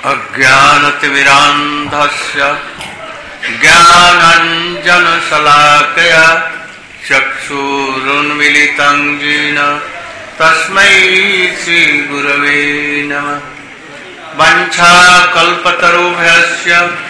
अज्ञानतिमिरान्धस्य ज्ञानाञ्जनशलाकया चक्षुरुन्मीलितं येन तस्मै श्रीगुरवे नमः। वाञ्छाकल्पतरुभ्यश्च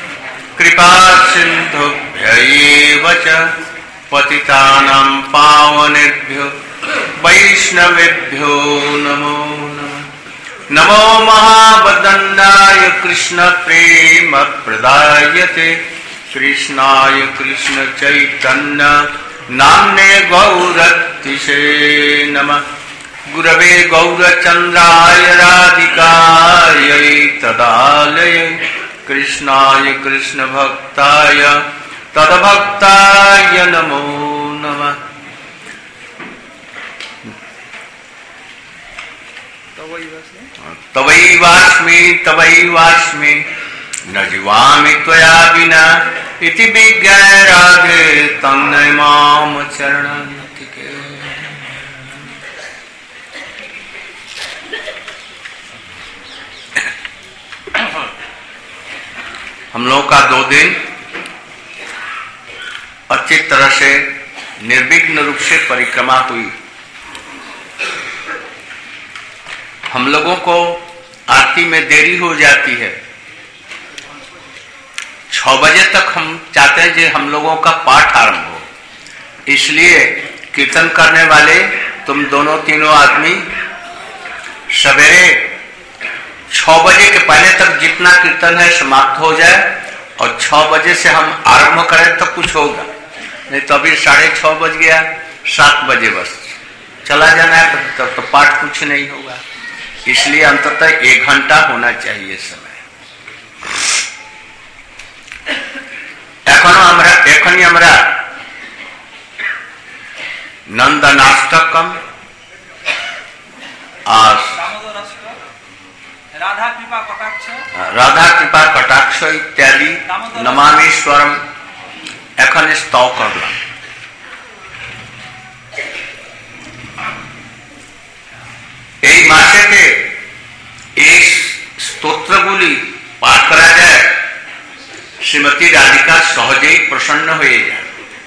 कृपासिन्धुभ्यैव च पतितानां पावनेभ्यो वैष्णवेभ्यो नमो नमः। नमो महावदन्नाय कृष्ण प्रेम प्रदायते कृष्णाय कृष्ण चैतन्य नाम्ने गौरतिसे नमः। गुरवे गौरचन्द्राय राधिकायै तदालये कृष्णाय कृष्ण भक्ताय तद्भक्ताय नमो नमः। तवैवास्मि न जीवामि त्वया विना इति विज्ञाय राधे तं नमाम चरणान्तिके। हम लोग का 2 दिन अच्छी तरह से निर्विघ्न रूप से परिक्रमा हुई। हम लोगों को आरती में देरी हो जाती है। 6 बजे तक हम चाहते हैं कि हम लोगों का पाठ आरंभ हो, इसलिए कीर्तन करने वाले तुम दोनों तीनों आदमी सवेरे 6 बजे के पहले तक जितना कीर्तन है समाप्त हो जाए और 6 बजे से हम आरंभ करें तो कुछ होगा, नहीं तो अभी 6:30 बज गया, 7 बजे बस चला जाना है तो पाठ कुछ नहीं होगा। इसलिए अंततः 1 घंटा होना चाहिए समय। एखनी हमरा नंदनाष्टकम राधा कृपा कटाक्ष इत्यादि नमामीश्वरम एखन स्तव करलाम। এই মাসেতে এই স্তোত্রগুলি পাঠ করা যায়, শ্রীমতী রাধিকা সহজেই প্রসন্ন হয়ে যায়।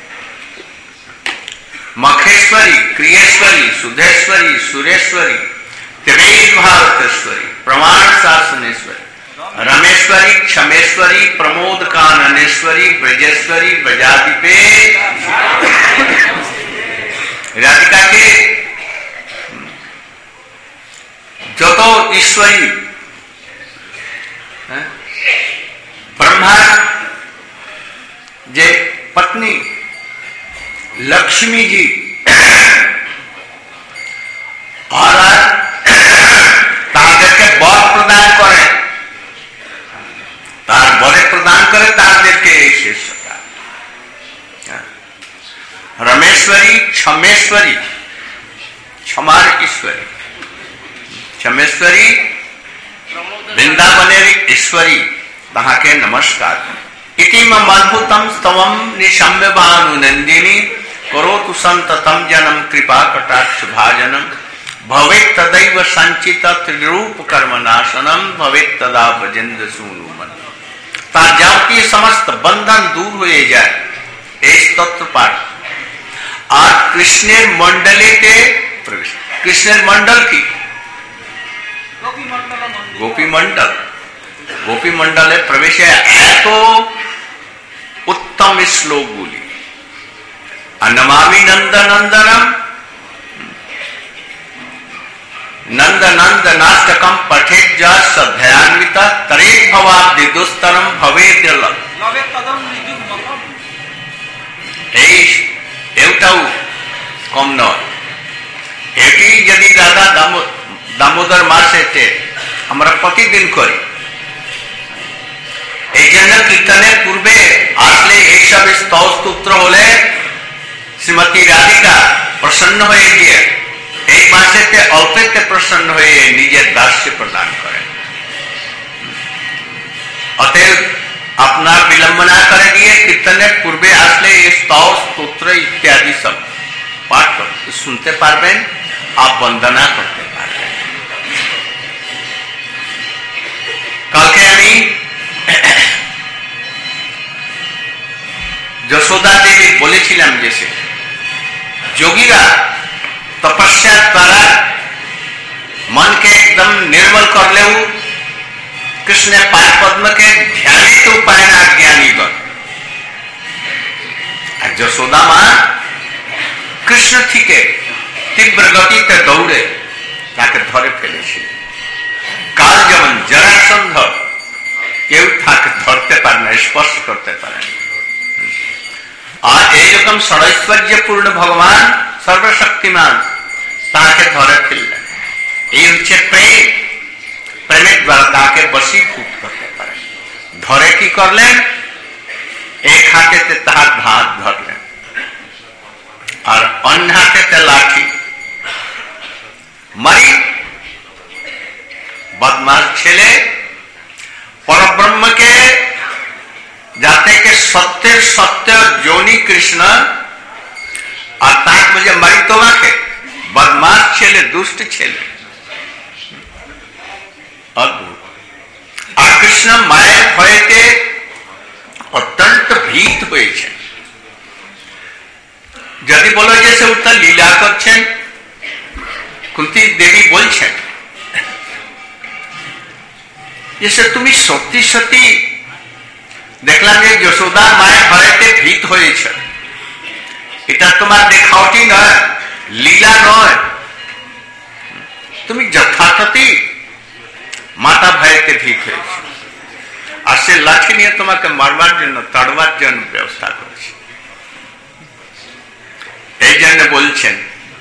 मखेश्वरी, क्रियेश्वरी, सुधेश्वरी, सुरेश्वरी, त्रिवेद भारतेश्वरी, प्रमाण शासनेश्वरी, रमेश्वरी, क्षमेश्वरी, प्रमोद काननेश्वरी, ब्रजेश्वरी, ब्रजाधिपे। राधिका के যত ईश्वरी ब्रह्मा जे पत्नी लक्ष्मी जी और तादेरके बर प्रदान करे, तार बरे प्रदान करे तादेरके शेषता। रमेश्वरी, क्षमेश्वरी, क्षमार ईश्वरी, क्षमेश्वरी, वृंदावनेरी ईश्वरी, तहाँ के नमस्कार। इति मम अद्भुतम स्तवम निशम्य भानुनंदिनी करोतु संततम जनम कृपा कटाक्ष भाजनम भवेत् तदैव संचित त्रिरूप कर्म नाशनम भवेत् तदा भजेन्द्र सूनुमन। ताजाति समस्त बंधन दूर हुए जाए इस तत्व पाठ। और कृष्णेर मंडले के प्रवेश, कृष्णेर मंडल की गोपी मंडले प्रवेश एत उत्तम श्लोक बोली। नमामि नंदनंदनम नंदनंदनाष्टकम पठेत ज श्रद्धयान्वित तरेत भवाब्धि दुस्तरम भवेत एवटाऊ कम नয়। এটি যদি রাধা দামোদর মাসেতে আমরা প্রতিদিন করি। এই জন্য কীর্তনের পূর্বে আসলে এইসব স্তব স্তোত্র হলে শ্রীমতী রাধিকা প্রসন্ন হয়ে গিয়ে এই মাসেতে অল্পেতে প্রসন্ন হয়ে নিজের দাস্য প্রদান করেন। অতএব আপনার বিলম্ব না করে দিয়ে কীর্তনের পূর্বে আসলে এই স্তব স্তোত্র ইত্যাদি সব পাঠ শুনতে পারবেন, आप वंदना करते पारबेन। কালকে আমি যশোদা দেবী বলেছিলাম जैसे যোগীরা तपस्या द्वारा मन के एकदम निर्मल कर ले कृष्ण पाद पद्म के ध्यानित उपाय ना ज्ञानी गण যশোদা মা কৃষ্ণ থেকে তীব্র গতিতে দৌড়ে তাকে ধরে ফেলেছিল। কাল যেমন জরাসন্ধ কেউ তাকে ধরতে পারে না, স্পর্শ করতে পারে না। আর এইরকম ষড়ৈশ্বর্যপূর্ণ ভগবান সর্বশক্তিমান তাকে ধরে ফেললেন। এই হচ্ছে প্রেম, প্রেমের দ্বারা তাকে বশীভূত করতে পারে। ধরে কি করলেন? এক হাতেতে তাহার হাত ধরলেন আর অন্য হাতেতে লাঠি মারি बदमाश ছেলে परब्रह्म के जाते के सत्य सत्य जोनी कृष्ण और ताक मुझे मरी तो के बदमाश ছেলে दुष्ट ছেলে अद्भुत। और कृष्ण माয়ের ভয়েতে অত্যন্ত ভীত হয়েছেন। যদি বলো যে সে উত্তর লীলা করছেন, কুন্তি দেবী বলছেন जैसे তুমি সত্যি সত্যি দেখলাম যে যশোদা মায়ের ভয়েতে ভীত হয়েছে, এটা তোমার দেখাওটি নয়, লীলা নয়, তুমি যথার্থই মাতা ভয়েতে ভীত হয়েছে। আর সে লাঠি নিয়ে তোমাকে মারবার জন্য তাড়বার জন্য ব্যবস্থা করেছে। এই জন্য বলছেন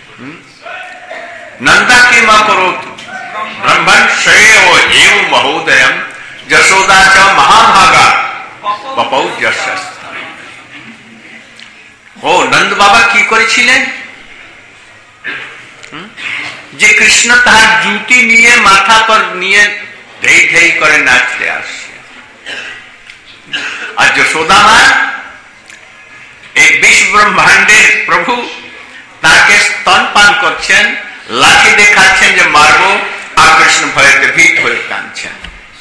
नंदा की मां करोतु ब्रह्मण श्रेयो एव महोदयम यशोदा च महाभागा पपौ यशस्। ও নন্দ বাবা কি করেছিলেন? যে কৃষ্ণ তার জুটি নিয়ে মাথা पर নিয়ে ধেই ধেই করে নাচতে আসছে, আর যশোদা মা এই বিশ্ব ব্রহ্মাণ্ডের প্রভু তাকে স্তনপান করছেন, লাঠি দেখাচ্ছেন যে মারবো, আর কৃষ্ণ ভয়েতে ভীত হয়ে কাঁদছেন।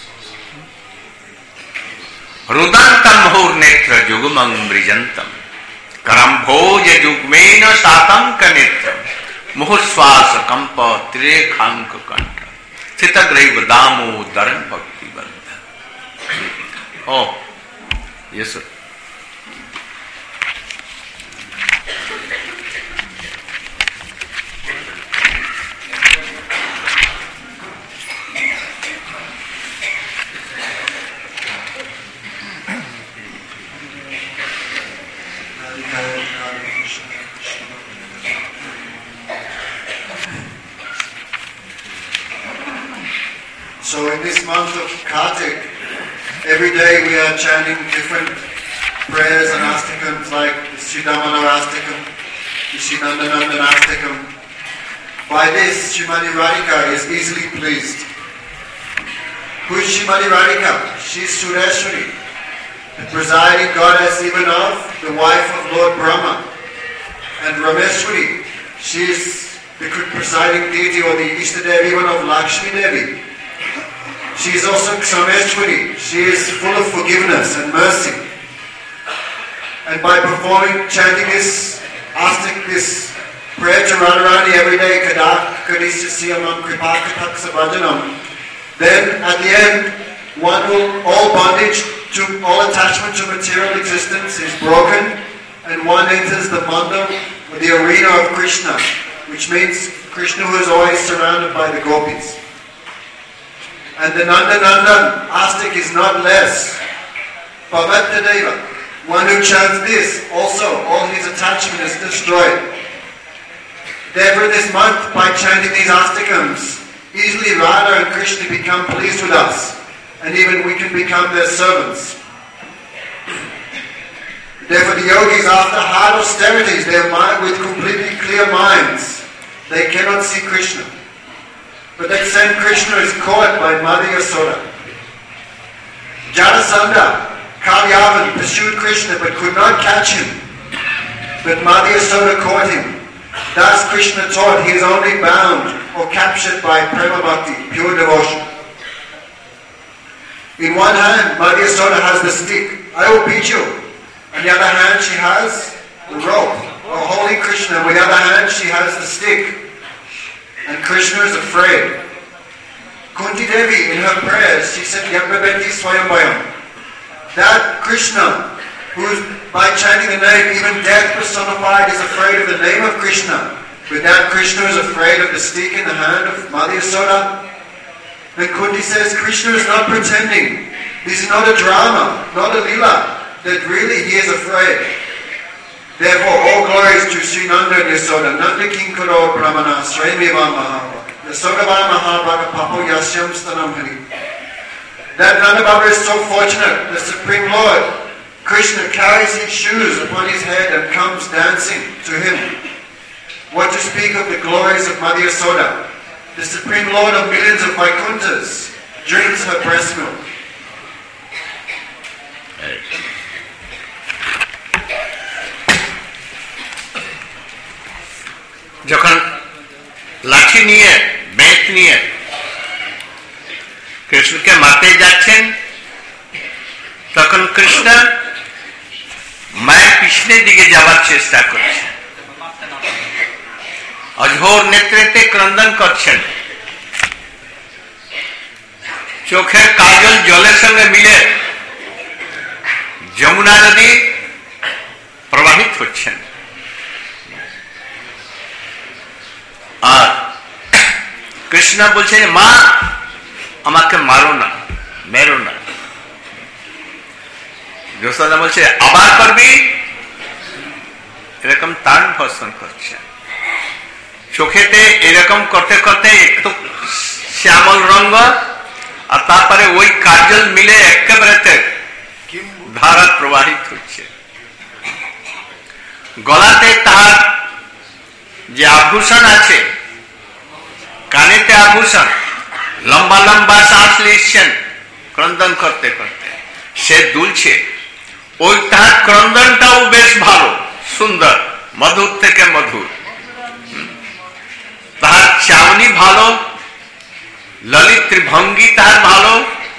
रुदंतम मुहुर नेत्र जुगमं मृजंतम करम्भोज जुग्मेन सातंक नेत्र मुहुश्वास कंप त्रिरेखांक कंठ स्थितग्रैव दामोदरं भक्ति बंध। Oh yes So in this month of Kartik, every day we are chanting different prayers and astikams like the Sridhamana Astikam, the Srinandanandana Astikam. By this, Srimati Radhika is easily pleased. Who is Srimati Radhika? She is Sureshwari, the presiding goddess even of the wife of Lord Brahma. And Rameshwari, she is the presiding deity or the Ishtadevi even of Lakshmi Devi. She is also Ksameshwari. She is full of forgiveness and mercy. And by performing, chanting this astik, this prayer to Radharani every day, Kadak Kadishyasiyamam Kripakatak Sabhajanam, then at the end, all bondage to all attachment to material existence is broken, and one enters the mandal, or the arena of Krishna, which means Krishna who is always surrounded by the gopis. And the Nandanandan astik is not less. Pavattadeva, one who chants this, also all his attachment is destroyed. Therefore this month, by chanting these astikams, easily Radha and Krishna become pleased with us, and even we can become their servants. Therefore the yogis, after hard austerities, with completely clear minds, they cannot see Krishna. But that same Krishna is caught by Mother Yasoda. Jarasandha, Kalyavan, pursued Krishna but could not catch him. But Mother Yasoda caught him. Thus Krishna taught he is only bound or captured by Prema Bhakti, pure devotion. In one hand, Mother Yasoda has the stick. I will beat you. On the other hand, she has the rope, or holy Krishna. On the other hand, she has the stick. And Krishna is afraid. Kunti Devi, in her prayers, she said, Yabhabeti Swayambhayam. That Krishna, who's by chanting the name, even death personified, is afraid of the name of Krishna. But that Krishna is afraid of the stick in the hand of Mother Yasoda. And Kunti says, Krishna is not pretending. This is not a drama, not a lila. That really he is afraid. Therefore, all glories to Sri Nanda and Yasoda. Nanda Kinkaro Brahmana Sremeva Mahava. Yasoda Mahabhaga Papo Yasyam Stanam Hari. That Nanda Baba is so fortunate. The Supreme Lord, Krishna, carries his shoes upon his head and comes dancing to him. What to speak of the glories of Mother Yasoda? The Supreme Lord of millions of Vaikunthas drinks her breast milk. যখন লাঠি নিয়ে বেত নিয়ে কৃষ্ণকে মারতে যাচ্ছেন তখন কৃষ্ণ মায়ের পিছনের দিকে যাওয়ার চেষ্টা করছেন অঝোর নেত্রেতে ক্রন্দন করছেন চোখের কাজল জলের সঙ্গে মিলে যমুনা নদী প্রবাহিত হচ্ছেন আর কৃষ্ণ বলছেন মা আমাকে মারো না মেরো না যশোদা বলছে আবার করবি এরকম তান ভর্সন করছে চোখেতে এরকম করতে করতে একটু শ্যামল রঙ আর তারপরে ওই কাজল মিলে একেবারে ধারা প্রবাহিত হচ্ছে গলাতে তার যে আভূষণ আছে কানেতে আভূষণ লম্বা লম্বা শ্বাস নিচ্ছেন ক্রন্দন করতে করতে সে দুলছে ওই তার ক্রন্দনটাও বেশ ভালো সুন্দর মধুর থেকে মধুর তার চাউনি ভালো ললিত ভঙ্গি তার ভালো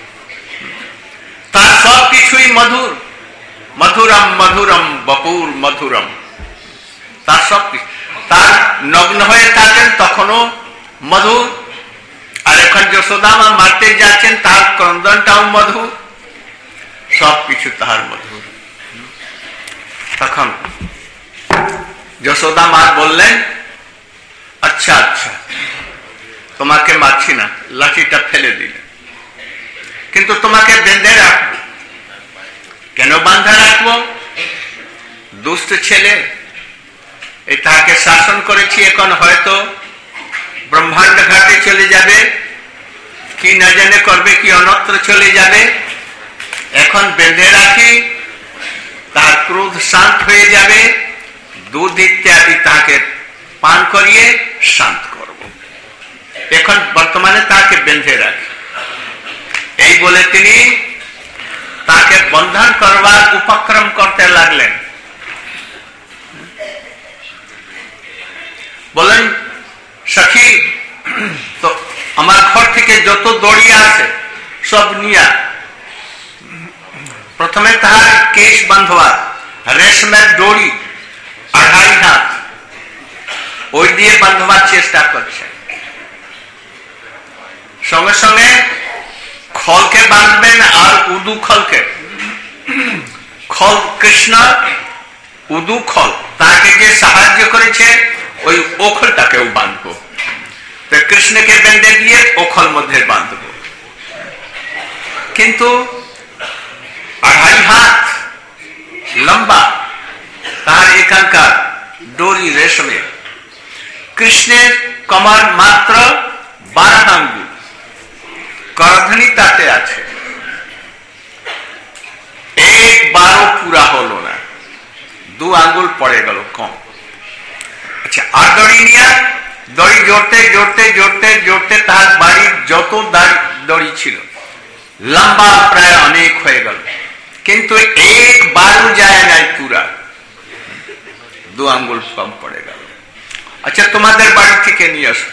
তার সব কিছুই মধুর মধুরম মধুরম বপুর মধুরম তার সব কিছু তার নগ্ন হয়ে থাকেন তখনও মধুর আর এখন যশোদা মা মারতে যাচ্ছেন তার ক্রন্দনটাও মধুর সবকিছু তার মধুর তখন যশোদা মা বললেন আচ্ছা আচ্ছা তোমাকে মারছি না লাঠিটা ফেলে দিলেন কিন্তু তোমাকে বেঁধে রাখবো কেন বাঁধা রাখবো দুষ্ট ছেলে এই তাকে শাসন করেছি এখন হয়তো ব্রহ্মাণ্ড ঘাটে চলে যাবে কি না জানে করবে কি অন্যত্র চলে যাবে এখন বেঁধে রাখি তার ক্রোধ শান্ত হয়ে যাবে দুধ ইত্যাদি তাকে পান করিয়ে শান্ত করব এখন বর্তমানে তাকে বেঁধে রাখি এই বলে তিনি তাকে বন্ধন করবার উপক্রম করতে লাগলেন বলেন সখী তো আমার ঘর থেকে যত দড়ি আছে সব নিয়া প্রথমে তার কেশ বাঁধবা রেশমের দড়ি 2.5 হাত ওই দিয়ে বাঁধবার চেষ্টা করছে সঙ্গে সঙ্গে খলকে বাঁধবেন আর উদু খলকে খল কৃষ্ণ উদু খল তাকে যে সাহায্য করেছে ওই ওখলটাকেও বাঁধবো তো কৃষ্ণকে বেঁধে দিয়ে ওখল মধ্যে বাঁধবো কিন্তু 2.5 হাত লম্বা তার এখানকার দড়ি রেশমে কৃষ্ণের কমর মাত্র 12 আঙ্গুল করধনী তাতে আছে একবারও পুরা হলো না 2 আঙ্গুল পড়ে গেল কম আচ্ছা আর দড়ি নিয়ে দড়ি জোড়তে জোড়তে জোড়তে জোড়তে তার বাড়ির যত দড়ি ছিল লম্বা প্রায় অনেক হয়ে গেল কিন্তু একবারও যায় নাই পুরা 2 আঙ্গুল কম পড়ে গেল আচ্ছা তোমাদের বাড়ি থেকে নিয়ে আসো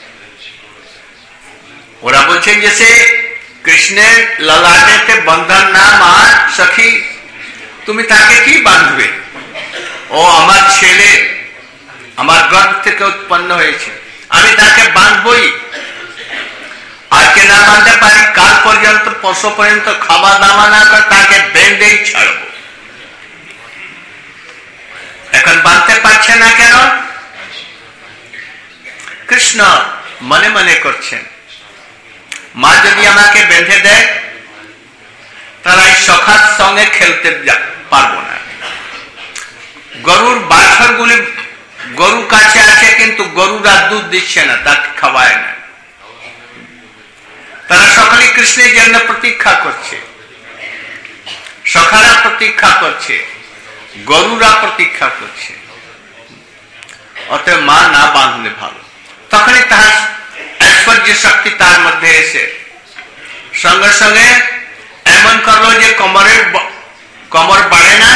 ওরা বলছেন যে সে কৃষ্ণের ললাটেতে বন্ধন না মার সখী তুমি তাকে কি বাঁধবে? ও আমার ছেলে, আমার গর্ভ থেকে উৎপন্ন হয়েছে, আমি তাকে বাঁধবই। আজকে না বাঁধতে পারি, কাল পর্যন্ত, পরশু পর্যন্ত খাওয়া দাওয়া না করে তাকে বেঁধেই ছাড়বো। এখন বাঁধতে পারছে না কেন? কৃষ্ণ মনে মনে করছেন, মা যদি আমাকে বেঁধে দেয় তাহলে এই সখার সঙ্গে খেলতে পারবো না। গরুর বাছরগুলি গরুর কাছে আছে, কিন্তু গরুরা দুধ দিচ্ছে না, তাকে খাওয়ায় না। তারা সকলে কৃষ্ণের জন্য প্রতীক্ষা করছে, সখারা প্রতীক্ষা করছে, গরুরা প্রতীক্ষা করছে। অতএব মা না বাঁধলে ভালো। তখনই তার ঐশ্বর্য শক্তি তার মধ্যে এসে সঙ্গে সঙ্গে এমন করলো যে কমর বাড়ে না,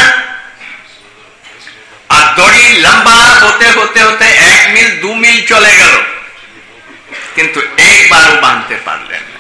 আর দড়ি লম্বা হতে হতে হতে 1 মিল 2 মিল চলে গেল, কিন্তু একবারও বাঁধতে পারলেন না।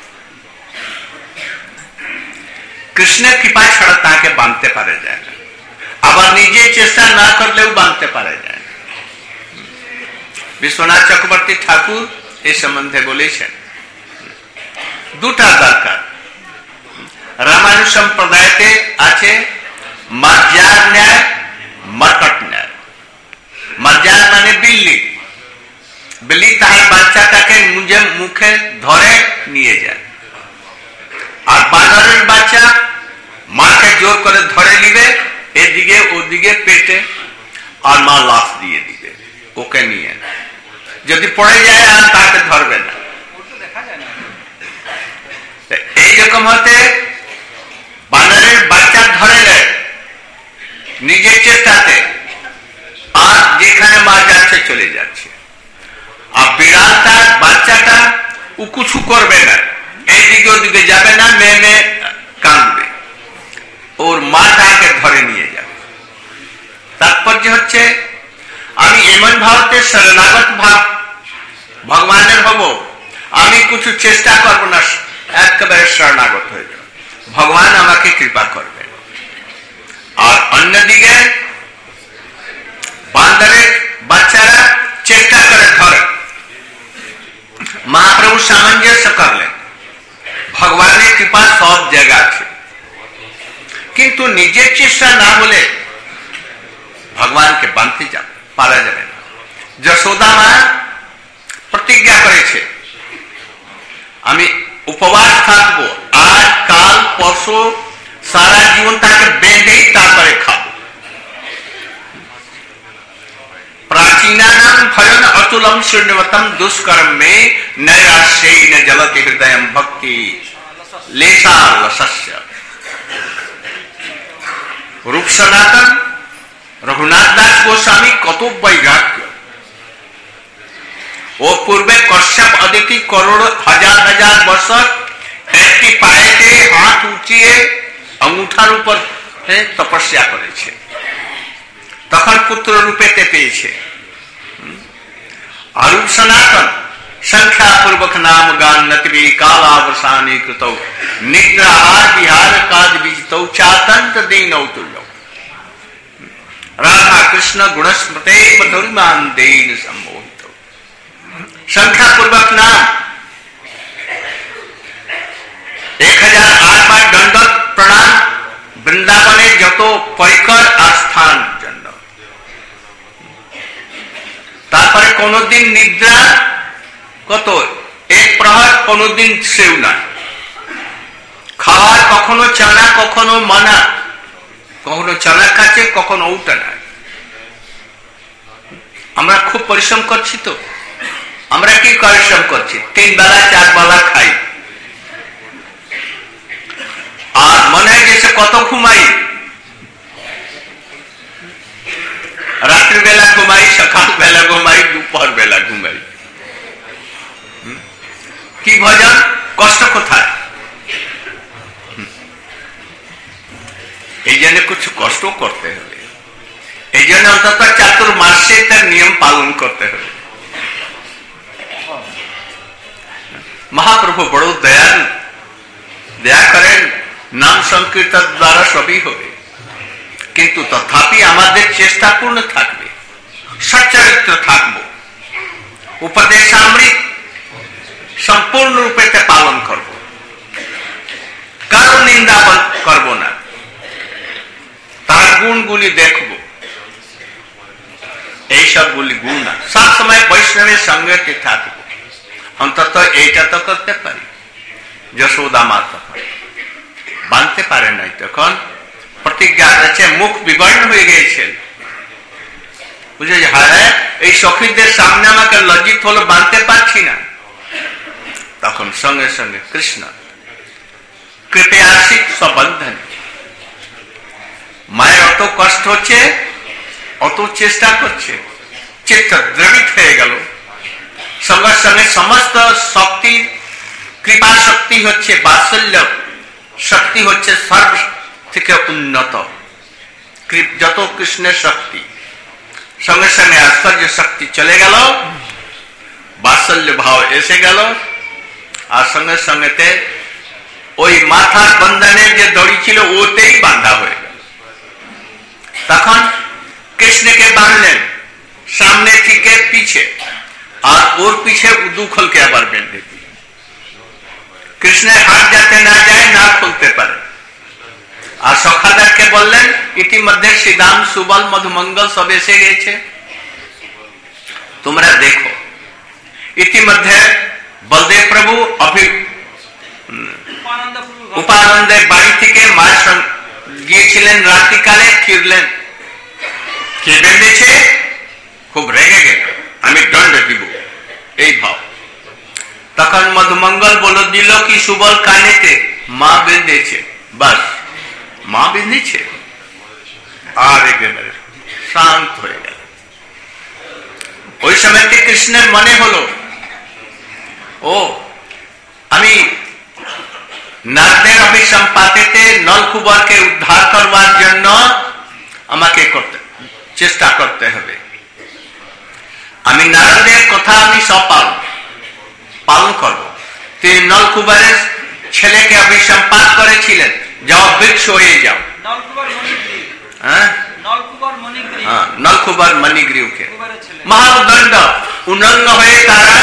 কৃষ্ণের কৃপা ছাড়া তাকে বাঁধতে পারা যায় না, আবার নিজে চেষ্টা না করলেও বাঁধতে পারা যায় না। বিশ্বনাথ চক্রবর্তী ঠাকুর এই সম্বন্ধে বলেছেন, দুটা দরকার। রামায়ণ সম্প্রদায়তে আছে মার্জার ন্যায়, মর্কট ন্যায়। মার্জার মানে বিল্লি, বিল্লি তার বাচ্চাটাকে মুখে ধরে নিয়ে যায়, আর বানরের বাচ্চা মাকে জোর করে ধরে নিবে এদিকে ওদিকে পেটে, আর মা লাফ দিয়ে দিবে ওকে নিয়ে। যদি পড়ে যায় আর তাকে ধরবে না। এইরকম হতে বানরের বাচ্চা ধরে নেয় নিজের চেষ্টাতে, আর যেখানে মা যাচ্ছে চলে যাচ্ছে। আর বিড়ালটার বাচ্চাটা উকুছু করবে না, এইদিকে ওদিকে যাবে না, মেয়ে মেয়ে কাঁদবে, ওর মা তাকে ধরে নিয়ে যাবে। তাৎপর্য হচ্ছে আমি এমন ভাবতে শরণাগত ভাব ভগবানের হব, আমি কিছু চেষ্টা করবো না, একেবারে শরণাগত হয়ে যাব, ভগবান আমাকে কৃপা করবে। আর অন্যদিকে বান্দরের বাচ্চারা চেষ্টা করে ধরে, মহাপ্রভু সামঞ্জস্য করলেন, ভগবানের কৃপা সব জায়গা আছে, কিন্তু নিজের চেষ্টা না হলে ভগবানকে বাঁধতে পারা যাবে না। যশোদা মা প্রতিজ্ঞা করেছে, আমি উপবাস থাকবো, আজ কাল পরশু সারা জীবন তাকে বেঁধেই তারপরে খাবো। প্রাচীনানাম ভয়ন অতুলম শূন্যবতম দুষ্কর্ম মে নৈরাশ্যেন জলতি হৃদয়ম ভক্তি লেশালসস্য। রূপ সনাতন রঘুনাথ দাস গোস্বামী কত বৈরাগ্য। ও পূর্বে কশ্যপ অদিতি করোড় হাজার হাজার বছর একটি পায়েতে হাত উঁচিয়ে অঙ্গুঠার উপর তপস্যা করেছে, তখন পুত্র রূপেতে পেয়েছে। অরূপ সনাতন संख्यापूर्वक नाम गान नतवी कालावसानी कृतौ निग्रहार विहार काज बीजतौ चातंत्र दीनौ तुल्यौ राधा कृष्ण गुणस्मृते मधुरिमान दीन सम्मोहितौ। संख्यापूर्वक नाम 1008 बार दंडवत प्रणाम वृंदावने যত পরিকর আস্থান জন্য। তারপরে কোনদিন নিদ্রা কত এক প্রহর, কোনদিন সেও না খাওয়ার, কখনো চানা কখনো মানা, কখনো চানা খাচ্ছে কখনো ওটা না। আমরা খুব পরিশ্রম করছি তো, আমরা কি পরিশ্রম করছি? 3 বেলা 4 বেলা খাই, আর মনে হয় যে কত ঘুমাই, রাত্রিবেলা ঘুমাই, সকাল বেলা ঘুমাই, দুপুর বেলা ঘুমাই। কি ভজন, কষ্ট কোথায়? এই জন্য কিছু কষ্ট করতে হবে, এই জন্য অন্তত চাতুর্মাসে তার নিয়ম পালন করতে হবে। মহাপ্রভু বড় দয়ালু, দয়া করেন, নাম সংকীর্তন দ্বারা সবই হবে। কিন্তু তথাপি আমাদের চেষ্টাপূর্ণ থাকবে, সচ্চরিত্র থাকব, উপদেশামৃত সম্পূর্ণ রূপে পালন করব, কারো নিন্দা করব না, তার গুণগুলি দেখব, এইসবগুলি গুণ না, সবসময় বৈষ্ণবের সঙ্গে থাকব। অন্তত এইটা তো করতে পারি। যশোদা মা তখন বাঁধতে পারে নাই, তখন প্রতিজ্ঞা আছে, মুখ বিবর্ণ হয়ে গিয়েছেন, বুঝে যে হায় এই সখীদের সামনে আমাকে লজ্জিত হলো, বাঁধতে পারছি না। তখন সঙ্গে সঙ্গে কৃষ্ণ কৃপে আসিক সবন্ধন, মায়ের অত কষ্ট হচ্ছে, অত চেষ্টা করছে, চিত্ত দ্রবিত হয়ে গেল। সঙ্গে সঙ্গে সমস্ত শক্তি, কৃপা শক্তি হচ্ছে, বাৎসল্য শক্তি হচ্ছে সর্ব থেকে উন্নত যত কৃষ্ণের শক্তি, সঙ্গে সঙ্গে আশ্চর্য শক্তি চলে গেল, বাৎসল্য ভাব এসে গেল, আর সঙ্গে সঙ্গেতে ওই মাথার বন্ধনের যে দড়ি ছিল ওতেই বাঁধা হয়ে গেল। তখন কৃষ্ণকে বাঁধলেন সামনে থেকে পিছে, আর ওর পিছে দুখলকে আবার বেঁধে দিল। কৃষ্ণের হাত যাতে না যায়, না খুলতে পারে। আর সখাদারকে বললেন, ইতিমধ্যে শ্রীদাম, সুবল, মধুমঙ্গল সব এসে গেছে, তোমরা দেখো। ইতিমধ্যে বলদেব প্রভু উপানন্দের বাড়ি থেকে মায়ের গিয়েছিলেন, রাত্রিকালে ফিরলেন। কে বেঁধেছে? খুব রেগে গেল, আমি দণ্ড দিব, এই ভাব। তখন মধুমঙ্গল বলে দিল কি সুবল কানেতে, মা বেঁধেছে। বাস, মা বেঁধেছে, আর একেবারে শান্ত হয়ে গেল। ওই সময়তে কৃষ্ণের মনে হলো, ও আমি নারদের অভিসম্পাতেতে নলকুবরকে উদ্ধার করবার জন্য আমাকে চেষ্টা করতে হবে। আমি নারদের কথা আমি সব পালন করব। তিনি নলকুবরের ছেলেকে অভিসম্পাত করেছিলেন, যাও বৃক্ষ হয়ে যাও। নলকুবর মণিগ্রীবকে মহাদণ্ড উন্নঙ্গ হয়ে তারা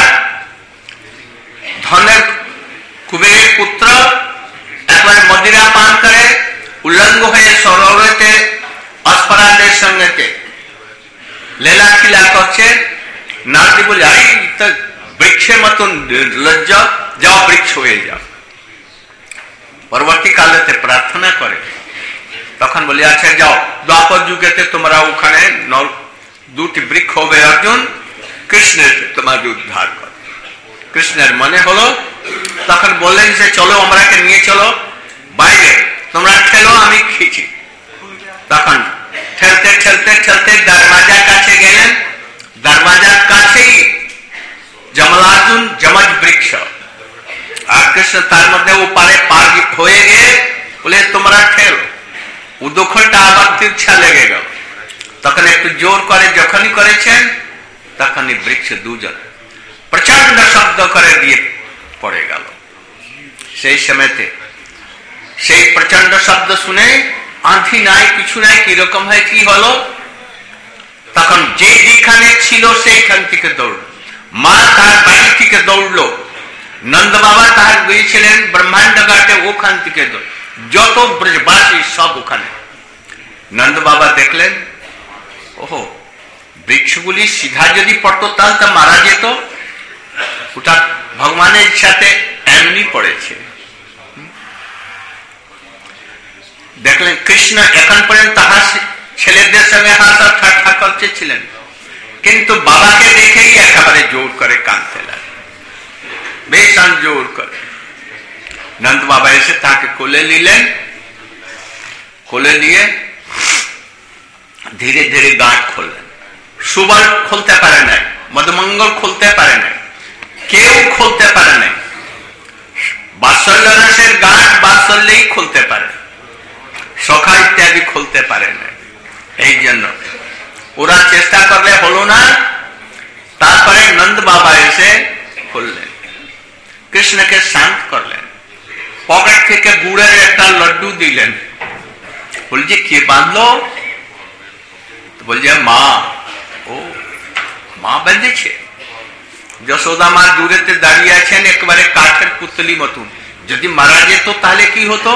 ধনের কুবেরের পুত্র একবার মদিরা পান করে উল্লঙ্গ হয়ে সরোবরেতে অস্পরাদের সঙ্গে লীলা খিলা করছে। নারদি বলে, আরে বৃক্ষের মতন লজ্জা, যাও বৃক্ষ হয়ে যাও। পরবর্তীকালেতে প্রার্থনা করে, তখন বলে, আচ্ছা যাও, দ্বাপর যুগেতে তোমরা ওখানে দুটি বৃক্ষ হবে, অর্জুন কৃষ্ণের তোমাকে উদ্ধার কর। কৃষ্ণের মনে হলো, তখন বললেন যে চলো, আমরাকে নিয়ে চলো বাইরে, তোমরা ঠেলো, আমি খিচি। তখন ঠেলতে ঠেলতে ঠেলতে দরওয়াজার কাছে গেলেন। দরওয়াজার কাছেই যমলার্জুন যমজ বৃক্ষ, আর কৃষ্ণ তার মধ্যে ও পারে পার হয়ে গিয়ে বলে তোমরা ঠেলো। উদখলটা আবার তিরছা লেগে গেল। তখন একটু জোর করে যখনই করেছেন, তখনই বৃক্ষ দুজন প্রচন্ড শব্দ করে দিয়ে পড়ে গেল। সেই সময়তে সেই প্রচন্ড শব্দ শুনে আঁধি নাই, কিছু নাই, কিরকম হয়, কি হলো, তখন যে যেখানে ছিল সেইখান থেকে দৌড়ল। মা তার বাড়ি থেকে দৌড়লো, নন্দ বাবা তার গিয়েছিলেন ব্রহ্মাণ্ড ঘাটে, ওখান থেকে যত ব্রজবাসী সব ওখানে। নন্দ বাবা দেখলেন, ওহো, বৃক্ষগুলি সিধা যদি পড়তো তাহলে তা মারা যেত, ওটা ভগবানের ইচ্ছাতে এমনি পড়েছে। দেখলেন কৃষ্ণ এখন পর্যন্ত ছেলেদের সঙ্গে হাসা ঠাট্টা করতেছিলেন, কিন্তু বাবাকে দেখেই একেবারে জোর করে কাঁদতে লাগলেন, বেশান জোর করে। নন্দ বাবা এসে তাকে কোলে নিলেন, কোলে নিয়ে ধীরে ধীরে গাঁট খুললেন। সুবল খুলতে পারে নাই, মধুমঙ্গল খুলতে পারে নাই, কেউ খুলতে পারে নাই। বাৎসল্য রসের গাঁট বাৎসল্যেই খুলতে পারে, সখা ইত্যাদি খুলতে পারে না। এই জন্য ওরা চেষ্টা করলে হলো না। তারপরে নন্দ বাবা এসে খুললেন, কৃষ্ণকে শান্ত করলেন, পকেট থেকে গুড়ের একটা লড্ডু দিলেন, বলছে কে বাঁধলো? বলছে মা ও মা বেঁধেছে। যশোদা মা দূরেতে দাঁড়িয়ে আছেন একেবারে কাঠের পুতলি মতন, যদি মারা যেত তাহলে কি হতো?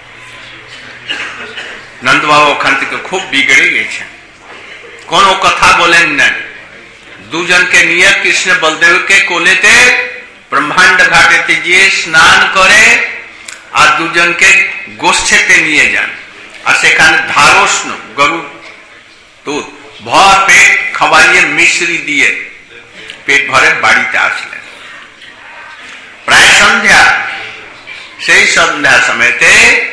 নন্দ বাবা ওখান থেকে খুব বিগড়ে গেছেন, কোনো কথা বলেন না। দুজনকে নিয়ে কৃষ্ণ বলদেবকে কোলেতে ব্রহ্মাণ্ড ঘাটেতে গিয়ে স্নান করে আর দুজনকে গোষ্ঠীতে নিয়ে যান, আর সেখানে ধারষ্ণ গরু দুধ ভর পেট খাওয়াইয়ে মিশ্রি দিয়ে পেট ভরে বাড়িতে আসলেন। প্রায় সন্ধ্যা, সেই সন্ধ্যা সময়তে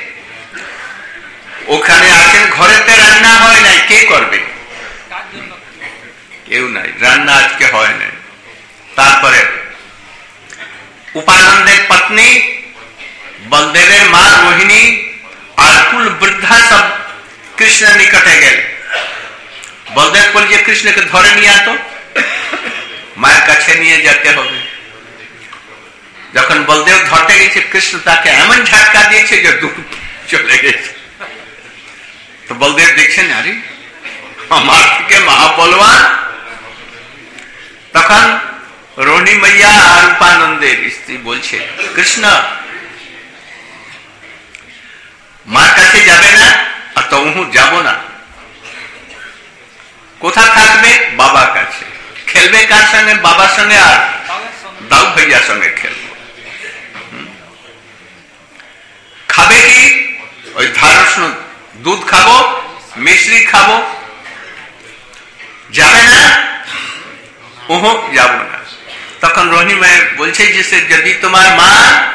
ওখানে আছেন, ঘরেতে রান্না হয় নাই, কে করবে? কেউ নাই, রান্না আজকে হয় নাই। তারপরে উপানন্দের পত্নী বলদেবের মা রোহিণী আর কুল বৃদ্ধা সব কৃষ্ণের নিকটে গেল। বলদেব বলছে কৃষ্ণকে ধরে নিয়ে আতো, মায়ের কাছে নিয়ে যেতে হবে। যখন বলদেব ধরতে গেছে, কৃষ্ণ তাকে এমন ঝাটকা দিয়েছে যে দূর চলে গেছে। তো বলদেব দেখছেন আরে আমার থেকে মহা বলবান। তখন রোহিণী মাইয়া আর উপানন্দের স্ত্রী বলছে কৃষ্ণ মার কাছে যাবে না, আর তো যাব না। কোথা থাকবে? বাবার কাছে। খেলবে কার সঙ্গে? বাবার সঙ্গে আর দাউ ভাইয়ার সঙ্গে খেলবো। খাবে কি? ওই ধারষ্ণ দুধ খাবো, মিশ্রি খাবো। যাবে না? ওহো যাব না। তখন রোহিণী মায়ের বলছে যে যদি তোমার মা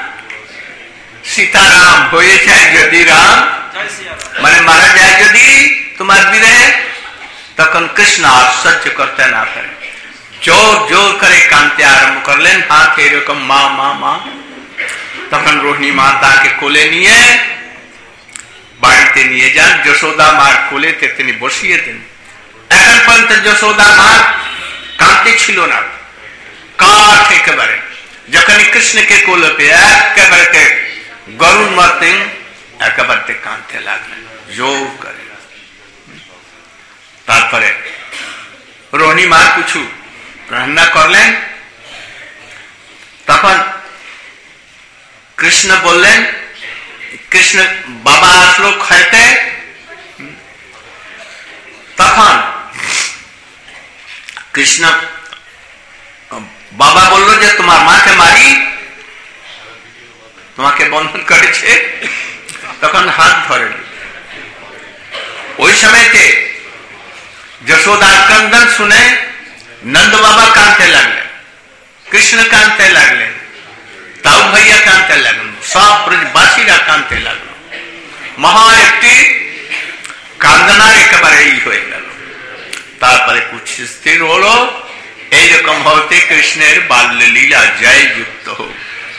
সীতারাম হয়ে যায়, যদি রাম মানে মারা যায় যদি তোমার বিরহে, তখন কৃষ্ণ আর সহ্য করতে না পারে, জোর জোর করে কাঁদতে আরম্ভ করলেন, হাত এরকম মা মা মা। তখন রোহিণী মা তাকে কোলে নিয়ে বাড়িতে নিয়ে যান, যশোদা মার কোলেতে তিনি বসিয়ে দেন। এখন পর্যন্ত যশোদা মা কাঁদতে ছিল না, কাঠ একেবারে। যখন কৃষ্ণকে কোলে পেয়ে একেবারে গরুর মতে একেবারে কাঁদতে লাগলেন জোর করে। তারপরে রোহিণী মা কিছু রান্না করলেন। তখন কৃষ্ণ বললেন, কৃষ্ণ বাবা আসলো খাইতে। তখন কৃষ্ণ বাবা বললো যে তোমার মাকে মারি, তোমাকে বন্ধন করেছে। তখন হাত ধরে ওই সময়তে যশোদার ক্রন্দন শুনে নন্দ বাবা কাঁদতে লাগলেন, কৃষ্ণ কাঁদতে লাগলেন, তাও ভাইয়া কাঁদতে লাগলেন, সব ব্রজবাসীরা কাঁদতে লাগলো। মহা একটি কান্দনার একেবারে এই হয়ে গেল। তারপরে কুछ স্থির হলো, এইরকম হতে কৃষ্ণের বাল্য লীলা জয় যুক্ত হোক।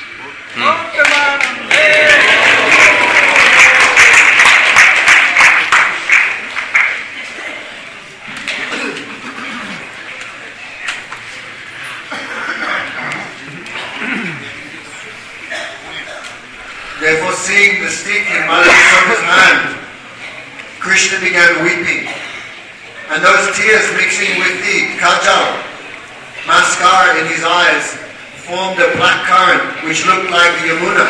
Therefore, seeing the stick in Mother Yasoda's hand, Krishna began weeping, and those tears mixing with the kajal, mascara in his eyes, formed a black current which looked like the Yamuna.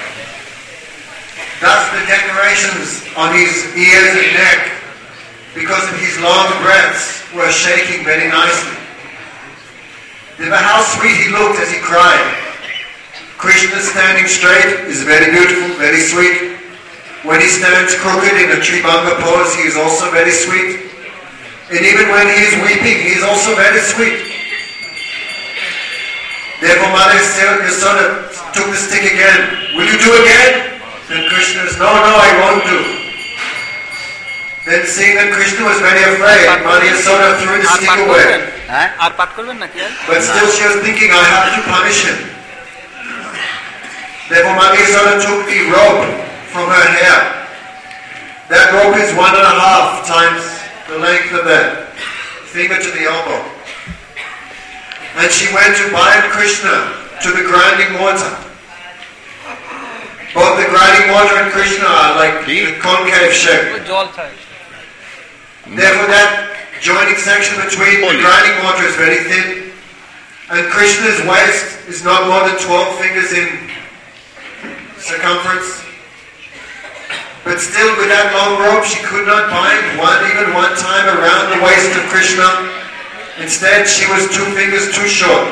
Thus the decorations on his ears and neck, because of his long breaths, were shaking very nicely. Remember how sweet he looked as he cried. Krishna standing straight is very beautiful, very sweet. When he stands crooked in a Tribhanga pose, he is also very sweet. And even when he is weeping, he is also very sweet. Therefore, Mother Yasoda took the stick again. Will you do again? And Krishna says, no, I won't do. Then seeing that Krishna was very afraid, Mother Yasoda threw the stick away. But still she was thinking, I have to punish him. Therefore, Mother Yasoda took the rope from her hair. That rope is 1.5 times the length of that finger to the elbow. And she went to bind Krishna to the grinding mortar. Both the grinding mortar and Krishna are like the concave shape. Therefore, that joining section between the grinding mortar is very thin, and Krishna's waist is not more than 12 fingers in circumference. But still, with that long rope, she could not bind even one time around the waist of Krishna. Instead, she was 2 fingers too short.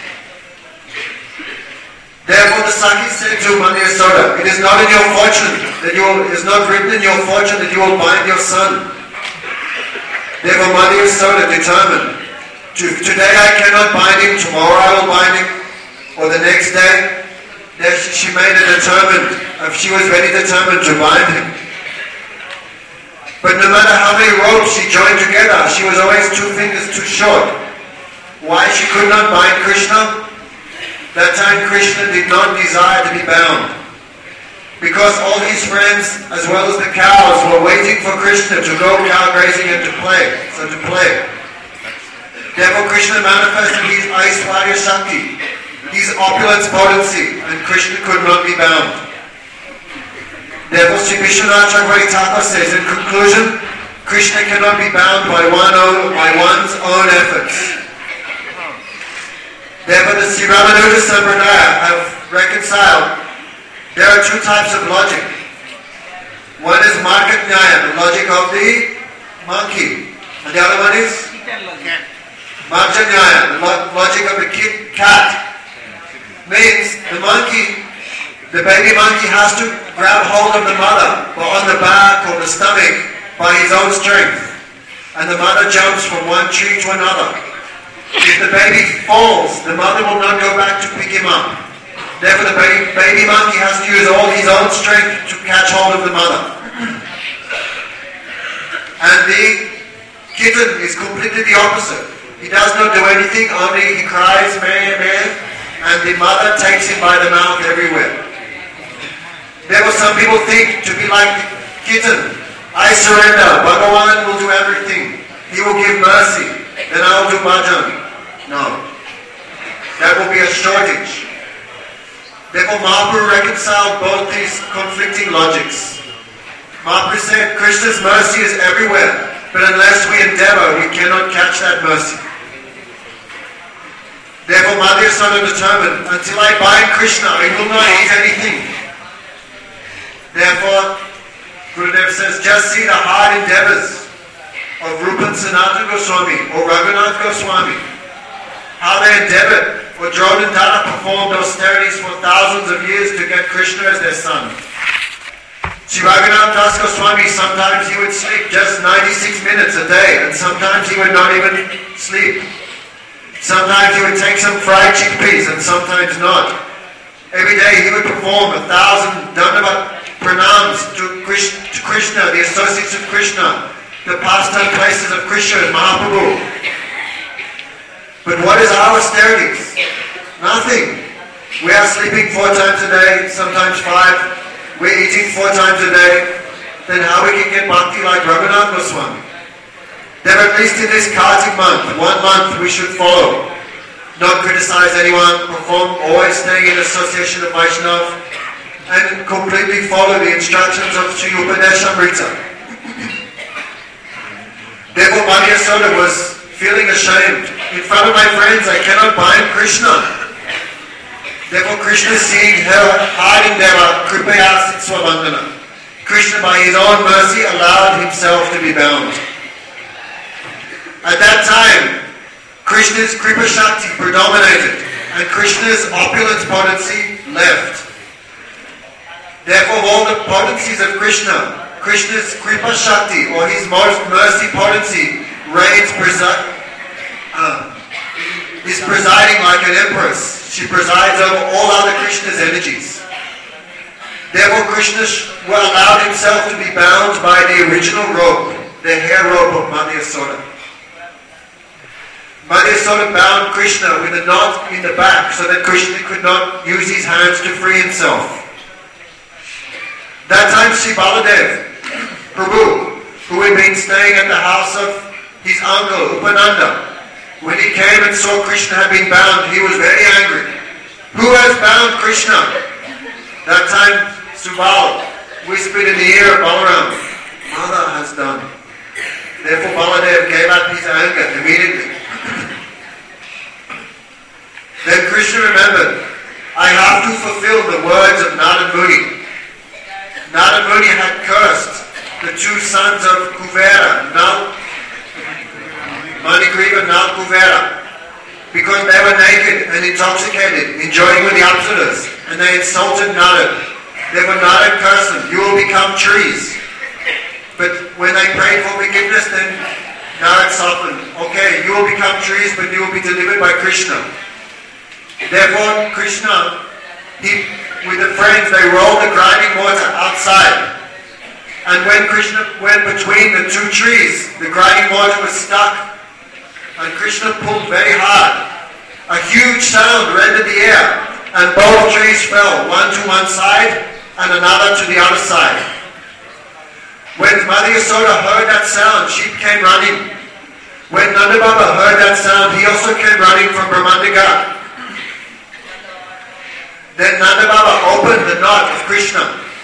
Therefore, the Sakhi said to Mother Yasoda, it is not in your fortune that it is not written in your fortune that you will bind your son. Therefore, Mother Yasoda determined, today I cannot bind him, tomorrow I will bind him, or the next day. She made it determined, she was very determined to bind him. But no matter how many ropes she joined together, she was always 2 fingers too short. Why she could not bind Krishna? That time Krishna did not desire to be bound. Because all his friends, as well as the cows, were waiting for Krishna to go cow grazing and to play. Therefore Krishna manifested his Aishwarya Shakti, his opulence potency, and Krishna could not be bound. Therefore Sri Vishwanath Chakravarti Thakur says, in conclusion, Krishna cannot be bound by one's own efforts. Therefore the Sri Ramanuja Sampradaya have reconciled, there are 2 types of logic. One is Market Nyaya, the logic of the monkey. And the other one is Marja Nyaya, the logic of the cat. Means the baby monkey has to grab hold of the mother on the back or the stomach by his own strength. And the mother jumps from one tree to another. If the baby falls, the mother will not go back to pick him up. Therefore the baby monkey has to use all his own strength to catch hold of the mother. And the kitten is completely the opposite. He does not do anything, only he cries, meh, meh. And the mother takes him by the mouth everywhere. Therefore some people think to be like the kitten, I surrender, Bhagavan will do everything. He will give mercy, then I will do bhajan. No. That will be a shortage. Therefore Mahaprabhu reconciled both these conflicting logics. Mahaprabhu said Krishna's mercy is everywhere, but unless we endeavor, we cannot catch that mercy. Therefore, Mother Yasoda determined, until I bind Krishna, I will not eat anything. Therefore, Gurudev says, just see the hard endeavors of Rupan Sanatana Goswami or Raghunath Goswami. How they endeavored, or Drodandana performed austerities for thousands of years to get Krishna as their son. Sri Raghunath Das Goswami, sometimes he would sleep just 96 minutes a day, and sometimes he would not even sleep. Sometimes he would take some fried chickpeas and sometimes not. Every day he would perform 1,000 Dandavat pranams to Krishna, the associates of Krishna, the pastime places of Krishna, Mahaprabhu. But what is our austerities? Nothing. We are sleeping 4 times a day, sometimes 5. We're eating 4 times a day. Then how we can get bhakti like Raghunath Goswami? Then at least in this Kartik month, 1 month we should follow. Not criticize anyone, perform, always staying in association of Vaishnav, and completely follow the instructions of Sri Upadeshamrita. Therefore Mother Yasoda was feeling ashamed. In front of my friends I cannot bind Krishna. Therefore Krishna, seeing her hard endeavor, Kripaya Sitsvabandhana. Krishna by his own mercy allowed himself to be bound. At that time, Krishna's Kripa Shakti predominated and Krishna's opulence potency left. Therefore, all the potencies of Krishna, Krishna's Kripa Shakti or his mercy potency reigns, is presiding like an empress. She presides over all other Krishna's energies. Therefore, Krishna allowed himself to be bound by the original rope, the hair rope of Mother Yasoda. Mother Yasoda bound Krishna with a knot in the back so that Krishna could not use his hands to free himself. That time Sri Baladev, Prabhu, who had been staying at the house of his uncle Upananda, when he came and saw Krishna had been bound, he was very angry. Who has bound Krishna? That time Subal whispered in the ear of Balaram, Mother has done. Therefore Baladev gave up his anger immediately. Then Krishna remembered, I have to fulfill the words of Narad Muni. Narad Muni had cursed the two sons of Kuvera, Manigriva and Nal Kuvera, because they were naked and intoxicated, enjoying with the Apsaras, and they insulted Narad. Therefore Narad cursed them, you will become trees. But when they prayed for forgiveness, then Narad softened, okay, you will become trees, but you will be delivered by Krishna. Therefore Krishna, with the friends, they rolled the grinding water outside. And when Krishna went between the two trees, the grinding water was stuck. And Krishna pulled very hard. A huge sound rent the air, and both trees fell, one to one side and another to the other side. When Mother Yasoda heard that sound, she came running. When Nanda Baba heard that sound, he also came running from Brahmandagat. Then Nanda Baba opened the knot of Krishna.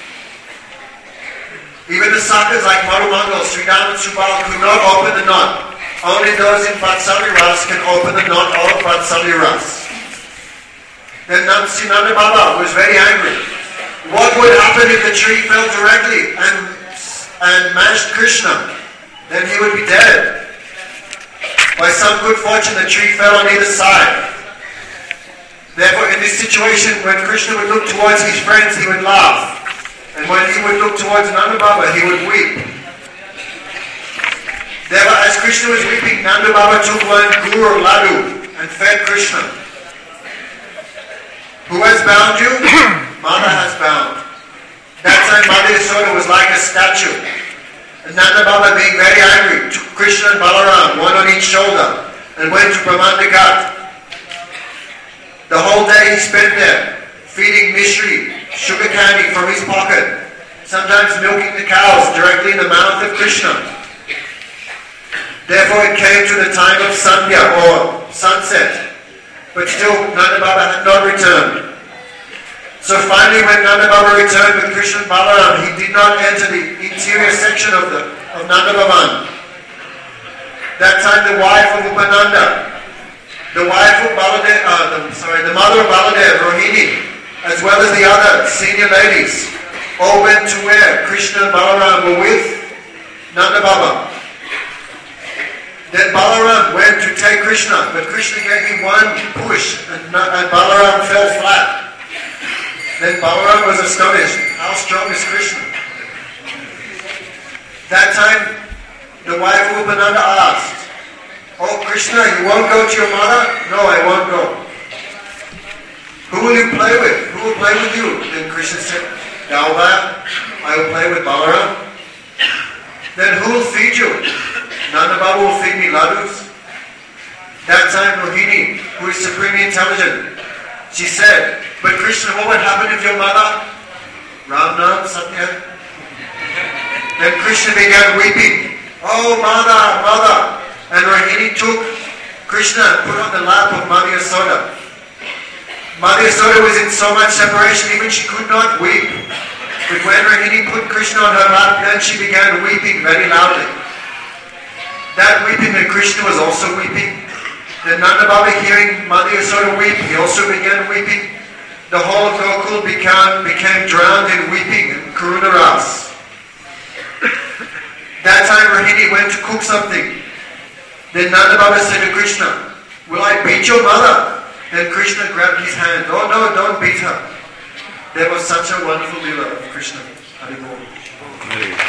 Even the sakas like Madhumangal, Sridhar and Subal could not open the knot. Only those in Vatsalya Ras can open the knot of Vatsalya Ras. Then Nanda Baba was very angry. What would happen if the tree fell directly and mashed Krishna? Then he would be dead. By some good fortune, the tree fell on either side. Therefore, in this situation, when Krishna would look towards his friends, he would laugh. And when he would look towards Nanda Baba, he would weep. Therefore, as Krishna was weeping, Nanda Baba took one gur laddu and fed Krishna. Who has bound you? Mother has bound. That time, Mother Yasoda was like a statue. And Nanda Baba, being very angry, took Krishna and Balaram, one on each shoulder, and went to Brahmandagat. The whole day he spent there, feeding Mishri, sugar candy from his pocket, sometimes milking the cows directly in the mouth of Krishna. Therefore it came to the time of Sandhya or sunset, but still Nanda Baba had not returned. So finally when Nanda Baba returned with Krishna and Balaram, he did not enter the interior section of Nanda Bhavan. That time the wife of Upananda, the wife of the mother of Baladev, Rohini, as well as the other senior ladies, all went to where Krishna and Balaram were with Nanda Baba. Then Balaram went to take Krishna, but Krishna gave him one push and Balaram fell flat. Then Balaram was astonished. How strong is Krishna? That time the wife of Upananda asked, oh Krishna, you won't go to your mother? No, I won't go. Who will you play with? Who will play with you? Then Krishna said, Dalbaya, I will play with Balaram. Then who will feed you? Nanda Baba will feed me laddus. That time Rohini, who is supremely intelligent, she said, but Krishna, what would happen if your mother? Ram Nam Satya. Then Krishna began weeping. Oh mother, mother. And Rohini took Krishna and put on the lap of Mother Yasoda. Mother Yasoda was in so much separation, even she could not weep. But when Rohini put Krishna on her lap, then she began weeping very loudly. That weeping, that Krishna was also weeping. Then Nanda Baba, hearing Mother Yasoda weep, he also began weeping. The whole of Gokul became drowned in weeping and Karuna Ras. That time Rohini went to cook something. Then Nanda Baba said to Krishna, will I beat your mother? Then Krishna grabbed his hand. Oh no, don't beat her. There was such a wonderful lila of Krishna. Hari Bol.